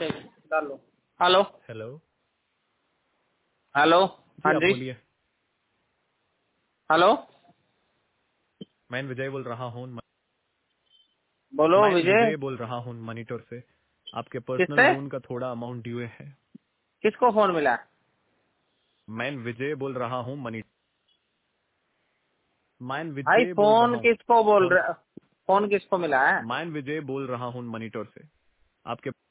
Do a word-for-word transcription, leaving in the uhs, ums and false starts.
ठीक डाल लो। Hello hello hello. जी, हाँ आप जी। बोलिए। हेलो मैं विजय बोल रहा हूँ बोलो मैं विजय। विजय बोल रहा हूँ मनीटोर से। आपके पर्सनल किससे? लोन का थोड़ा अमाउंट ड्यू है। किसको फोन मिला? मैं विजय बोल रहा हूँ मनी मैं भाई विजय बोल फोन रहा हूँ किसको बोल फोन रहे? फोन किसको मिला है? मैं विजय बोल रहा हूँ मनीटोर से। आपके